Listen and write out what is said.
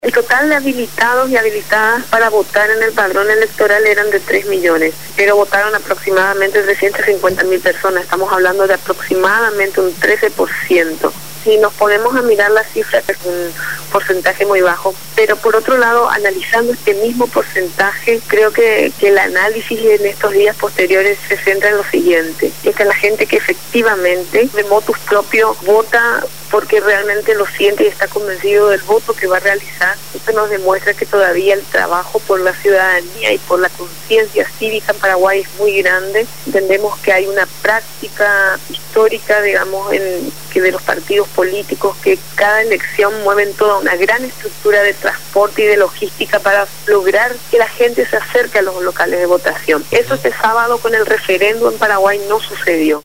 El total de habilitados y habilitadas para votar en el padrón electoral eran de 3 millones, pero votaron aproximadamente 350.000 personas. Estamos hablando de aproximadamente un 13%. Si nos ponemos a mirar las cifras, es un porcentaje muy bajo, pero por otro lado, analizando este mismo porcentaje, creo que el análisis en estos días posteriores se centra en lo siguiente: es que la gente que efectivamente de motus propio vota porque realmente lo siente y está convencido del voto que va a realizar. Esto nos demuestra que todavía el trabajo por la ciudadanía y por la conciencia cívica en Paraguay es muy grande. Entendemos que hay una práctica histórica, digamos, que de los partidos políticos, que cada elección mueven toda una gran estructura de transporte y de logística para lograr que la gente se acerque a los locales de votación. Eso este sábado con el referendo en Paraguay no sucedió.